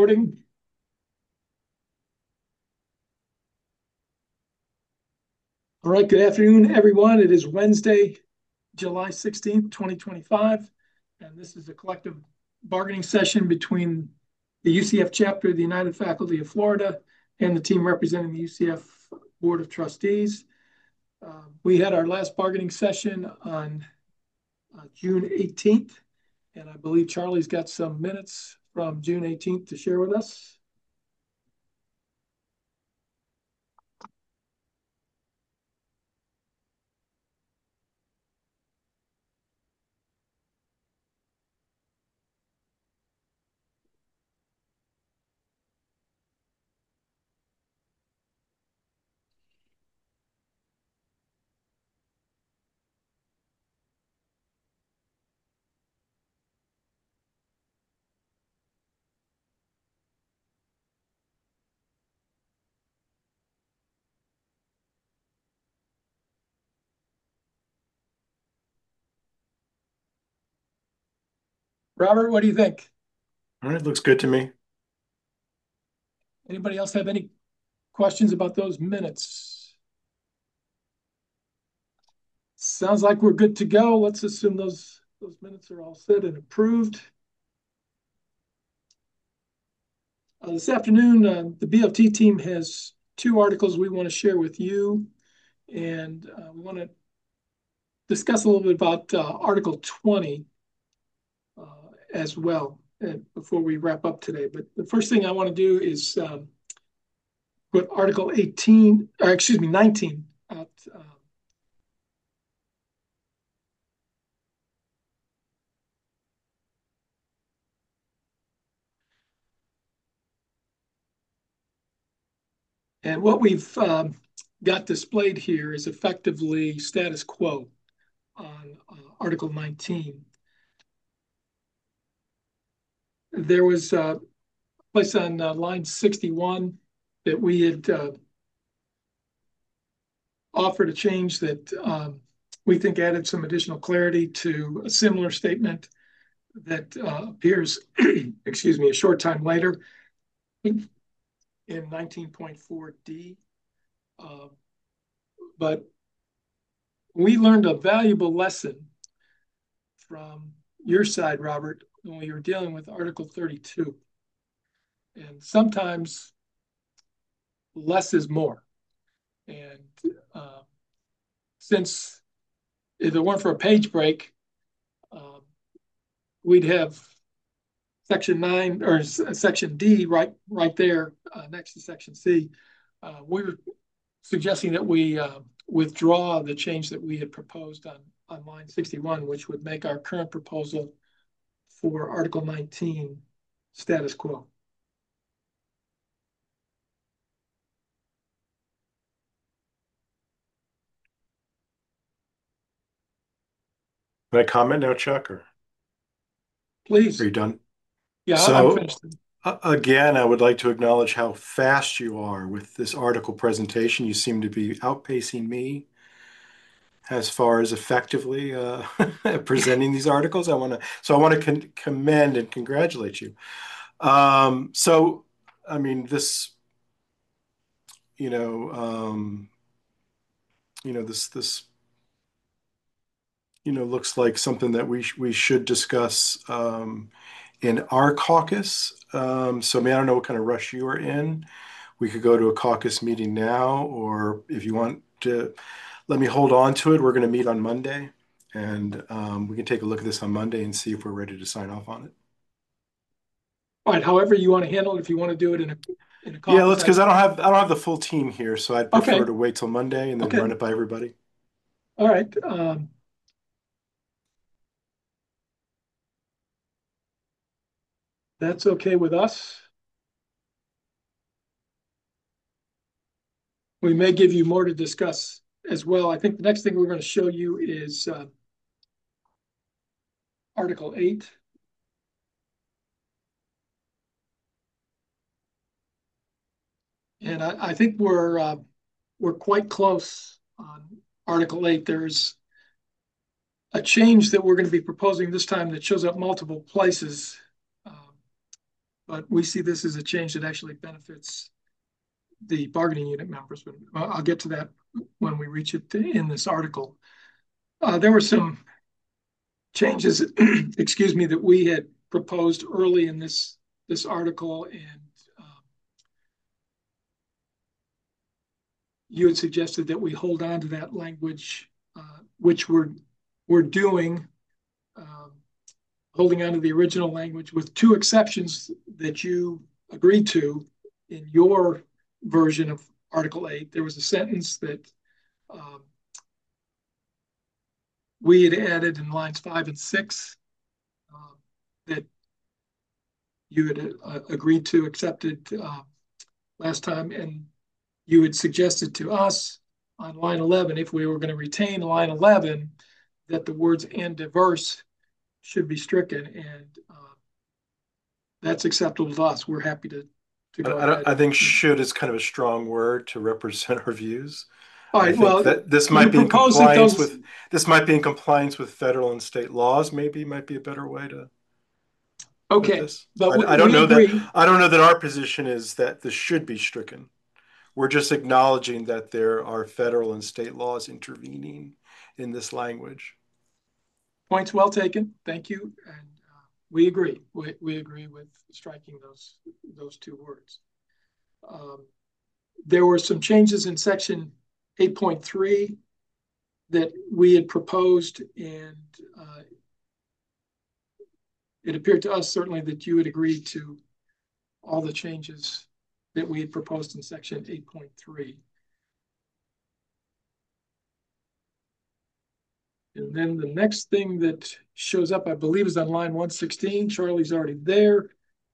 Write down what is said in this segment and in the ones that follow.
recording. All right, good afternoon, everyone. It is Wednesday, July 16th, 2025, and this is a collective bargaining session between the UCF chapter of the United Faculty of Florida and the team representing the UCF Board of Trustees. We had our last bargaining session on June 18th, and I believe Charlie's got some minutes from June 18th to share with us. Robert, what do you think? All right, looks good to me. Anybody else have any questions about those minutes? Sounds like we're good to go. Let's assume those minutes are all set and approved. This afternoon, the BOT team has two articles we want to share with you, and we want to discuss a little bit about Article 20 as well before we wrap up today. But the first thing I want to do is put Article 19 out. And what we've got displayed here is effectively status quo on Article 19. There was a place on line 61 that we had offered a change that we think added some additional clarity to a similar statement that appears, excuse me, a short time later in 19.4D. But we learned a valuable lesson from your side, Robert, when we were dealing with Article 32. And sometimes less is more. And since if it weren't for a page break, we'd have Section 9 or Section D right there next to Section C. We were suggesting that we withdraw the change that we had proposed on line 61, which would make our current proposal for Article 19 status quo. Can I comment now, Chuck, or Please. are you done? Yeah, I'm So, finished. again, I would like to acknowledge how fast you are with this article presentation. You seem to be outpacing me as far as effectively presenting these articles. I want to commend and congratulate you. So, I mean, this, this looks like something that we should discuss in our caucus. So, I mean, I don't know what kind of rush you are in. We could go to a caucus meeting now, or if you want to let me hold on to it, we're going to meet on Monday, and we can take a look at this on Monday and see if we're ready to sign off on it. All right, however you want to handle it. If you want to do it in a caucus. Yeah, let's, because I don't have the full team here, so I'd prefer to wait till Monday and then run it by everybody. All right. That's okay with us. We may give you more to discuss as well. I think the next thing we're going to show you is Article 8. And I think we're quite close on Article 8. There's a change that we're going to be proposing this time that shows up multiple places. but we see this as a change that actually benefits the bargaining unit members. But I'll get to that when we reach it in this article. There were some changes, excuse me, that we had proposed early in this article, and you had suggested that we hold on to that language, which we're doing, holding on to the original language with two exceptions that you agreed to in your version of Article 8. There was a sentence that we had added in lines 5 and 6 that you had agreed to, accepted last time, and you had suggested to us on line 11, if we were going to retain line 11, that the words "and diverse" should be stricken, and that's acceptable to us. We're happy to go ahead. I think "should" is kind of a strong word to represent our views. All right, I think well, that this might be in compliance with federal and state laws. Maybe might be a better way to put okay, this. but I don't we know agree. that. I don't know that our position is that this should be stricken. We're just acknowledging that there are federal and state laws intervening in this language. Points well taken. Thank you, and we agree. We agree with striking those two words. There were some changes in section 8.3 that we had proposed, and it appeared to us certainly that you had agreed to all the changes that we had proposed in section 8.3. And then the next thing that shows up, I believe, is on line 116. Charlie's already there.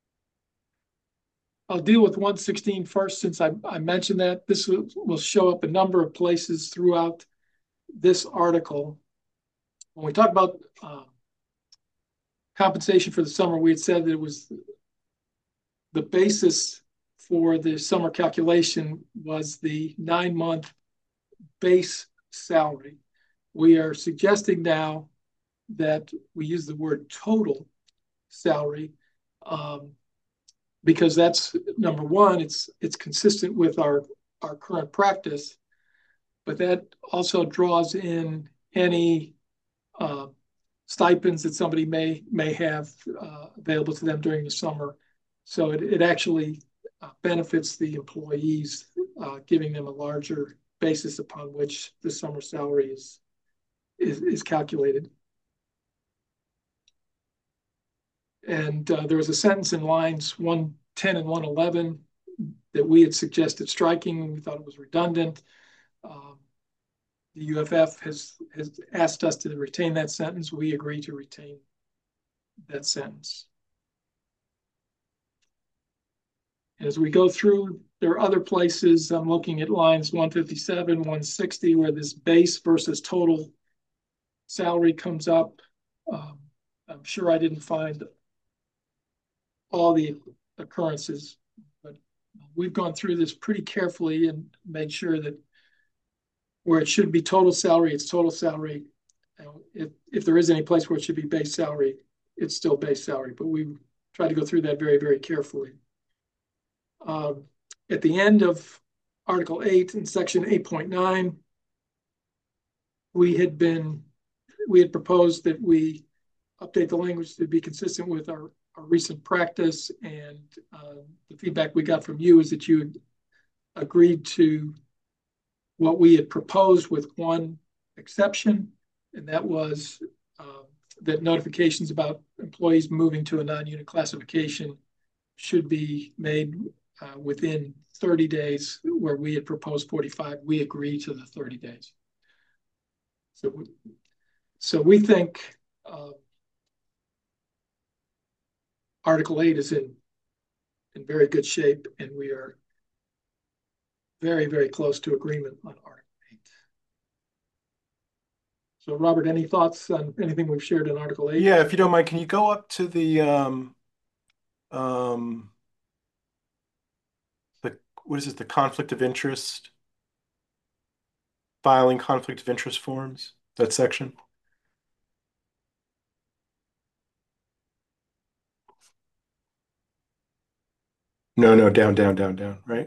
I'll deal with 116 first, since I mentioned that. This will show up a number of places throughout this article. When we talk about compensation for the summer, we had said that it was the basis for the summer calculation was the 9-month base salary. We are suggesting now that we use the word total salary, because that's, number one, it's consistent with our current practice, but that also draws in any stipends that somebody may have available to them during the summer. So it actually benefits the employees, giving them a larger basis upon which the summer salary is calculated. And there was a sentence in lines 110 and 111 that we had suggested striking, and we thought it was redundant. The UFF has asked us to retain that sentence. We agree to retain that sentence. As we go through, there are other places. I'm looking at lines 157, 160, where this base versus total salary comes up. I'm sure I didn't find all the occurrences, but we've gone through this pretty carefully and made sure that where it should be total salary, it's total salary. If there is any place where it should be base salary, it's still base salary, but we try to go through that very, very carefully. At the end of Article 8 in Section 8.9, we had proposed that we update the language to be consistent with our recent practice, and the feedback we got from you is that you had agreed to what we had proposed with one exception, and that was that notifications about employees moving to a non-unit classification should be made within 30 days, where we had proposed 45. We agree to the 30 days. So we think Article 8 is in very good shape, and we are very, very close to agreement on Article 8. So, Robert, any thoughts on anything we've shared in Article 8? Yeah, if you don't mind, can you go up to the what is it? The conflict of interest, filing conflict of interest forms, that section. No, no, down, down, down, down, right?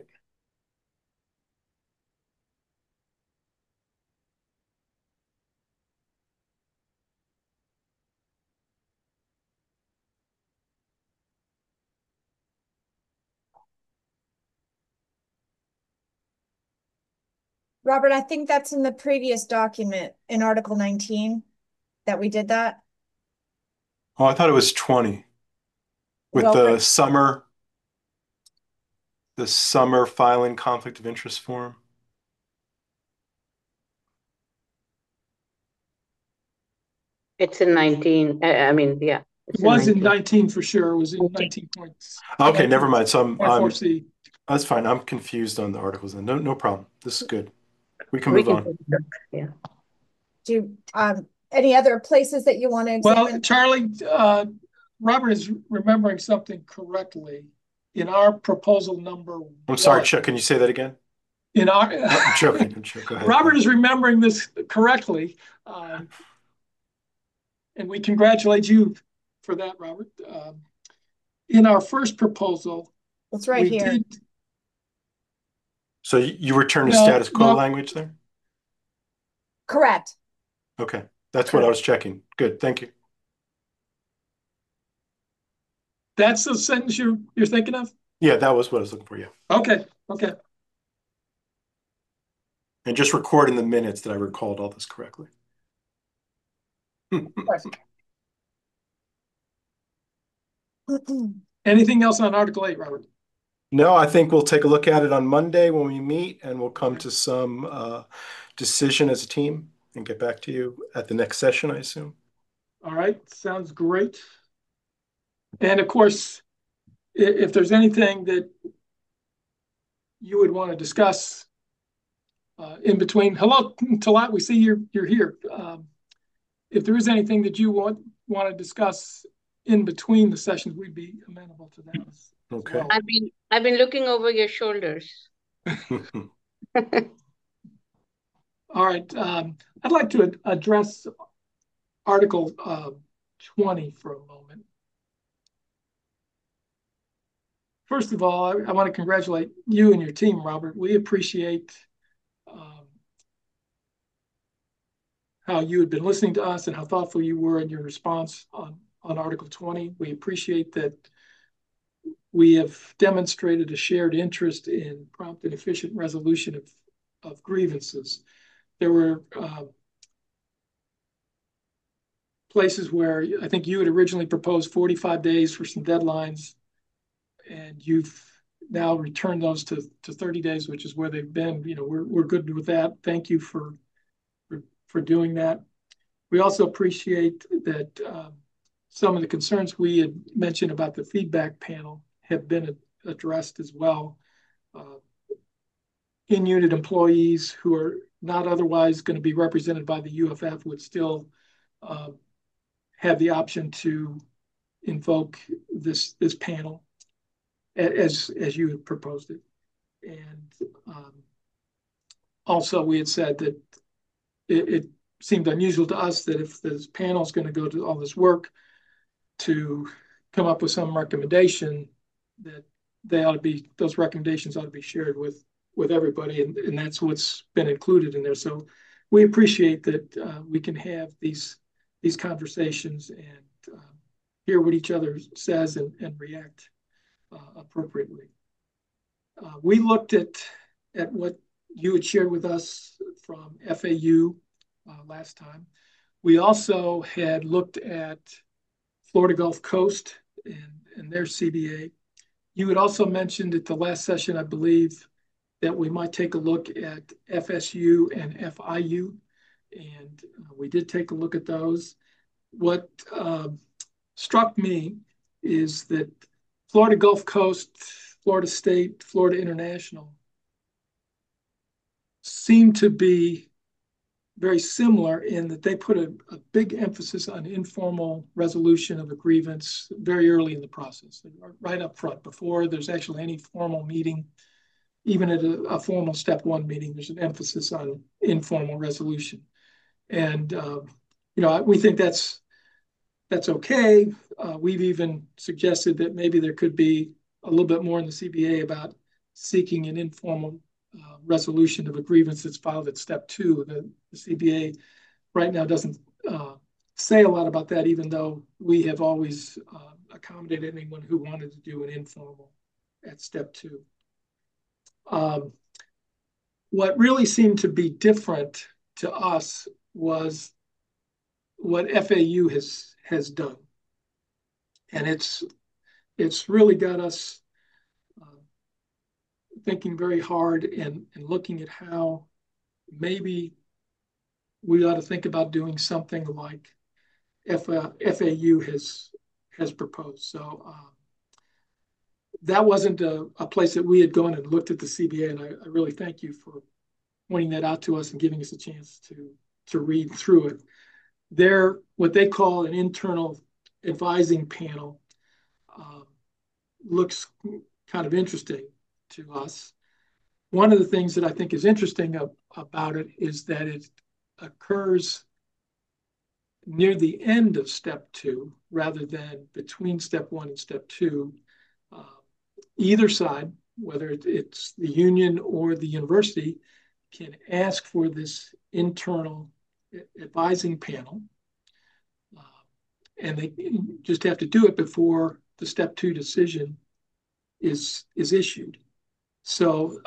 Robert, I think that's in the previous document in Article 19 that we did that. Oh, I thought it was 20 with Well, the summer filing conflict of interest form. It's in 19. I mean, yeah, It it's was in 19. 19 for sure. It was in 19. 19 points. Okay, never mind. So R4C. that's fine. I'm confused on the articles then. No, no problem. This is good. We can We move can on. take a look. Yeah. do any other places that you want to examine? Well, Charlie, Robert is remembering something correctly. In our proposal number I'm sorry, one, Chuck. Can you say that again? in our I'm joking. I'm joking. Go ahead. Robert is remembering this correctly, and we congratulate you for that, Robert. In our first proposal, It's right here. So you return to No, status quo no. language there? Correct. Okay. That's what I was checking. Good. Thank you. That's the sentence you're thinking of? Yeah, that was what I was looking for. Yeah. Okay. Okay. And just record in the minutes that I recalled all this correctly. Anything else on Article 8, Robert? No, I think we'll take a look at it on Monday when we meet, and we'll come to some decision as a team and get back to you at the next session, I assume. All right. Sounds great. And of course, if there's anything that you would want to discuss in between, hello, Talat, we see you're here. If there is anything that you want to discuss in between the sessions, we'd be amenable to that. Okay. Well. I've been looking over your shoulders. All right. I'd like to address Article 20 for a moment. First of all, I want to congratulate you and your team, Robert. We appreciate how you had been listening to us and how thoughtful you were in your response on Article 20. We appreciate that we have demonstrated a shared interest in prompt and efficient resolution of grievances. There were places where I think you had originally proposed 45 days for some deadlines, and you've now returned those to 30 days, which is where they've been. You know, we're good with that. Thank you for doing that. We also appreciate that some of the concerns we had mentioned about the feedback panel have been addressed as well. In-unit employees who are not otherwise going to be represented by the UFF would still have the option to invoke this panel as you had proposed it. And also we had said that it seemed unusual to us that if this panel is going to go to all this work to come up with some recommendation, that those recommendations ought to be shared with everybody, and that's what's been included in there. So we appreciate that we can have these conversations and hear what each other says and react appropriately. We looked at what you had shared with us from FAU last time. We also had looked at Florida Gulf Coast and their CBA. You had also mentioned at the last session, I believe, that we might take a look at FSU and FIU, and we did take a look at those. What struck me is that Florida Gulf Coast, Florida State, Florida International seem to be very similar in that they put a big emphasis on informal resolution of a grievance very early in the process, right up front, before there's actually any formal meeting. Even at a formal step one meeting, there's an emphasis on informal resolution. And, we think that's okay. We've even suggested that maybe there could be a little bit more in the CBA about seeking an informal resolution of a grievance that's filed at step 2. The CBA right now doesn't say a lot about that, even though we have always accommodated anyone who wanted to do an informal at step 2. What really seemed to be different to us was what FAU has done. And it's really got us thinking very hard and looking at how maybe we ought to think about doing something like FAU has proposed. So that wasn't a place that we had gone and looked at the CBA, and I really thank you for pointing that out to us and giving us a chance to read through it. They're what they call an internal advising panel. Looks kind of interesting to us. One of the things that I think is interesting about it is that it occurs near the end of step 2 rather than between step 1 and step 2. Either side, whether it's the union or the university, can ask for this internal advising panel, and they just have to do it before the step 2 decision is issued. So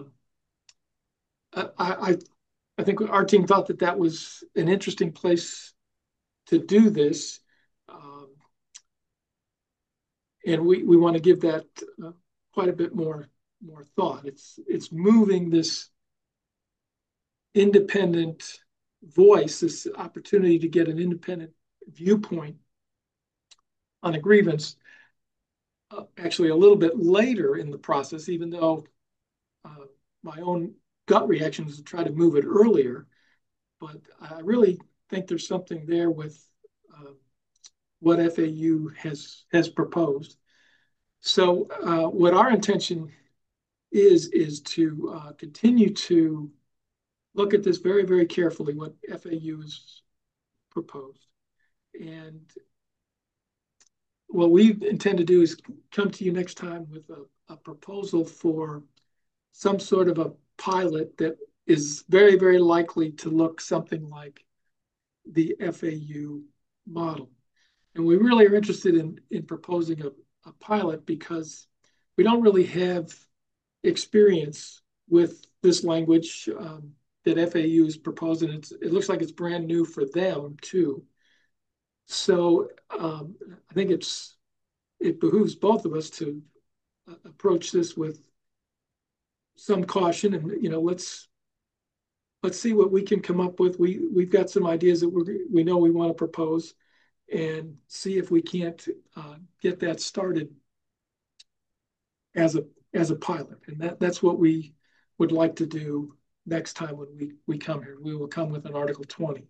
I think our team thought that was an interesting place to do this, and we want to give that quite a bit more thought. It's moving this independent voice, this opportunity to get an independent viewpoint on a grievance, actually a little bit later in the process, even though my own gut reaction is to try to move it earlier. But I really think there's something there with what FAU has proposed. So what our intention is to continue to look at this very, very carefully, what FAU has proposed. And what we intend to do is come to you next time with a proposal for some sort of a pilot that is very, very likely to look something like the FAU model. And we really are interested in proposing a pilot because we don't really have experience with this language that FAU is proposing. It looks like it's brand new for them too. So I think it behooves both of us to approach this with some caution, and let's see what we can come up with. We've got some ideas that we know we want to propose, and see if we can't get that started as a pilot. And that's what we would like to do next time when we come here. We will come with an Article 20.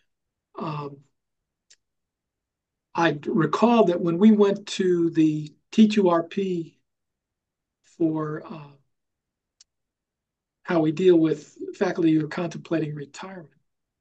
I recall that when we went to the T2RP for how we deal with faculty who are contemplating retirement,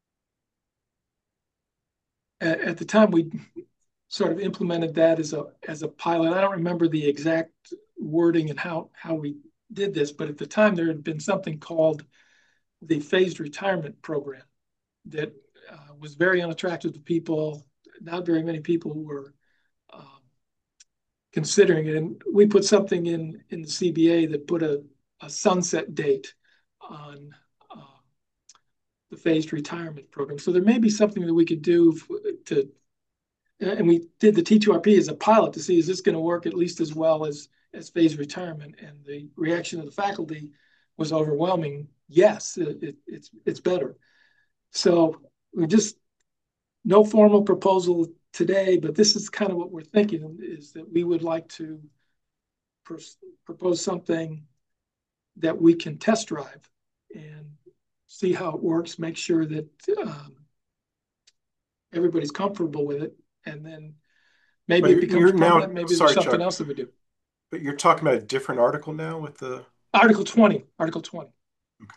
at the time we sort of implemented that as a pilot. I don't remember the exact wording and how we did this, but at the time there had been something called the phased retirement program that was very unattractive to people. Not very many people were considering it, and we put something in the CBA that put a sunset date on the phased retirement program. So there may be something that we could do and we did the T2RP as a pilot to see, is this going to work at least as well as phased retirement? And the reaction of the faculty was overwhelming. Yes, it's better. So we just, no formal proposal today, but this is kind of what we're thinking, is that we would like to propose something that we can test drive and see how it works, make sure that everybody's comfortable with it, and then maybe it becomes permanent, maybe there's something else that we do. But you're talking about a different article now with the... Article 20. Article 20. Okay.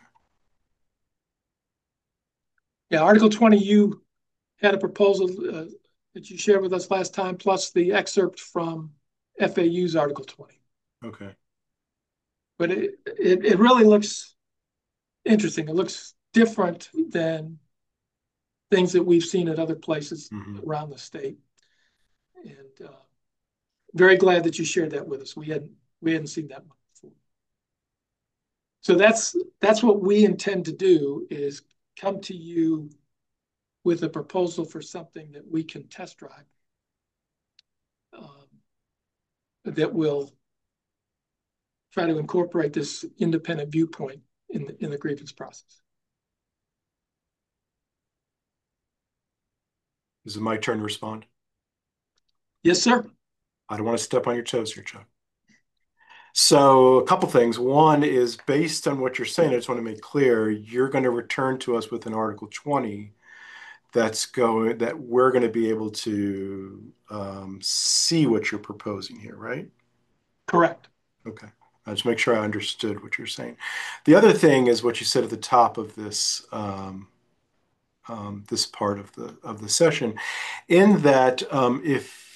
Yeah, Article 20, you had a proposal that you shared with us last time, plus the excerpt from FAU's Article 20. Okay. But it really looks interesting. It looks different than things that we've seen at other places around the state. And very glad that you shared that with us. We hadn't seen that one before. So that's what we intend to do, is come to you with a proposal for something that we can test drive, that will try to incorporate this independent viewpoint in the grievance process. Is it my turn to respond? Yes, sir. I don't want to step on your toes here, Chuck. So a couple things. One is, based on what you're saying, I just want to make clear, you're going to return to us with an Article 20 that we're going to be able to see what you're proposing here, right? Correct. Okay. I'll just make sure I understood what you're saying. The other thing is what you said at the top of this this part of the session, in that if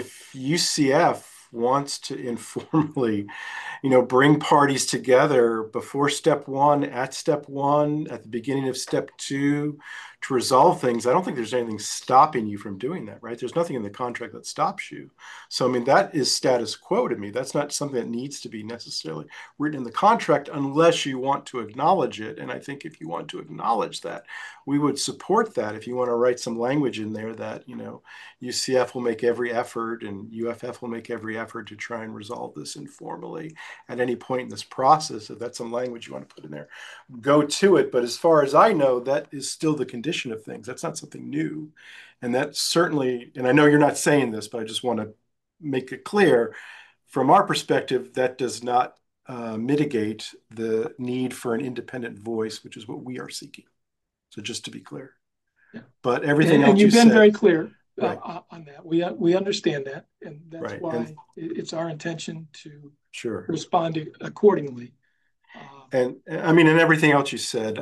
UCF wants to informally bring parties together before step one, at the beginning of step two, to resolve things, I don't think there's anything stopping you from doing that, right? There's nothing in the contract that stops you. So, I mean, that is status quo to me. That's not something that needs to be necessarily written in the contract unless you want to acknowledge it. And I think if you want to acknowledge that, we would support that. If you want to write some language in there that, UCF will make every effort and UFF will make every effort to try and resolve this informally at any point in this process, if that's some language you want to put in there, go to it. But as far as I know, that is still the condition of things. That's not something new. And that certainly, and I know you're not saying this, but I just want to make it clear, from our perspective, that does not mitigate the need for an independent voice, which is what we are seeking. So just to be clear. Yeah. But everything else you've been said, very clear right, on that. We understand that, and that's right, why and it's our intention to sure respond accordingly. And I mean, and everything else you said,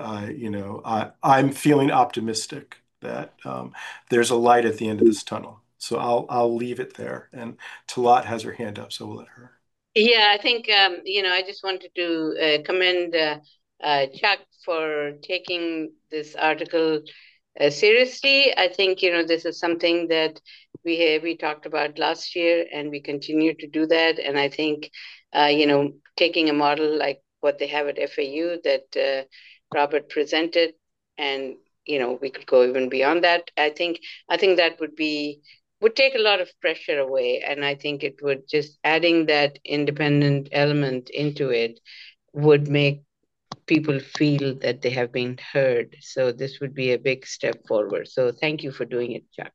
I'm feeling optimistic that there's a light at the end of this tunnel. So I'll leave it there. And Talat has her hand up, so we'll let her. Yeah, I think, I just wanted to commend Chuck for taking this article seriously. I think, this is something that we talked about last year, and we continue to do that. And I think, taking a model like what they have at FAU that Robert presented, and, we could go even beyond that. I think that would take a lot of pressure away. And I think it would just, adding that independent element into it would make people feel that they have been heard. So this would be a big step forward. So thank you for doing it, Chuck.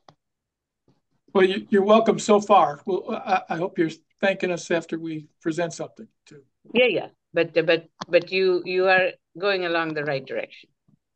Well, you're welcome so far. Well, I hope you're thanking us after we present something too. Yeah. But you are going along the right direction.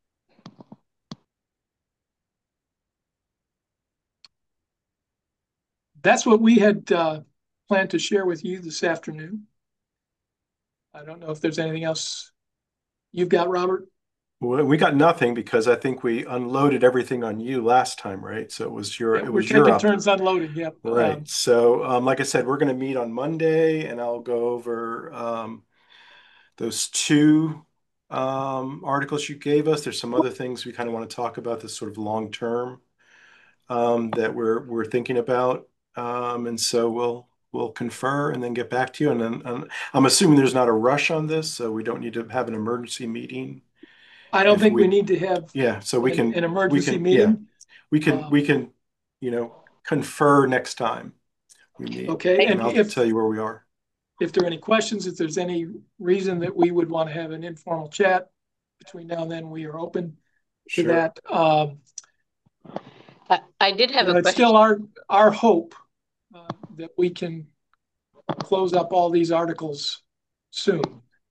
That's what we had planned to share with you this afternoon. I don't know if there's anything else you've got, Robert. Well, we got nothing because I think we unloaded everything on you last time, right? So it was your We're taking turns unloading. Yep. Right. So, like I said, we're going to meet on Monday, and I'll go over those two articles you gave us. There's some other things we kind of want to talk about, this sort of long term that we're thinking about, and so we'll confer and then get back to you. And then I'm assuming there's not a rush on this, so we don't need to have an emergency meeting. I don't think we need to have so we can an emergency meeting. Yeah, we can confer next time we meet. Okay, and I'll tell you where we are. If there are any questions, if there's any reason that we would want to have an informal chat between now and then, we are open to that. I did have a question. It's still our hope that we can close up all these articles soon.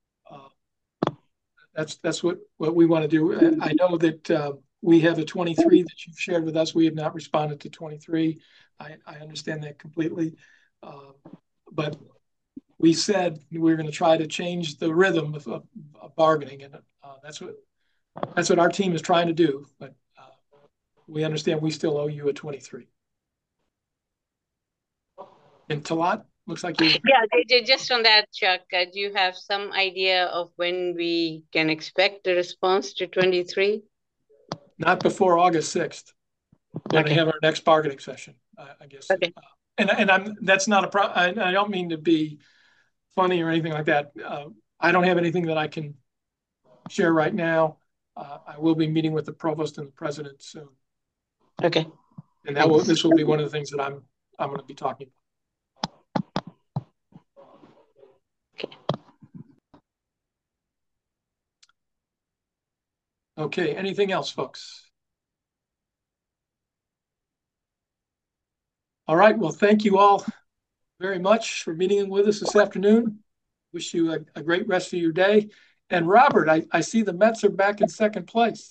That's what we want to do. I know that we have a 23 that you've shared with us. We have not responded to 23. I understand that completely. But we said we're going to try to change the rhythm of bargaining, and that's what our team is trying to do. But we understand we still owe you a 23. And Talat? Looks like you. Yeah, just on that, Chuck, do you have some idea of when we can expect the response to 23? Not before August 6th, when we Okay. have our next bargaining session, I guess. Okay. And that's not a problem. I don't mean to be funny or anything like that. I don't have anything that I can share right now. I will be meeting with the provost and the president soon. Okay. And Thanks. this will be one of the things that I'm going to be talking about. Okay, anything else, folks? All right, well, thank you all very much for meeting with us this afternoon. Wish you a great rest of your day. And Robert, I see the Mets are back in second place.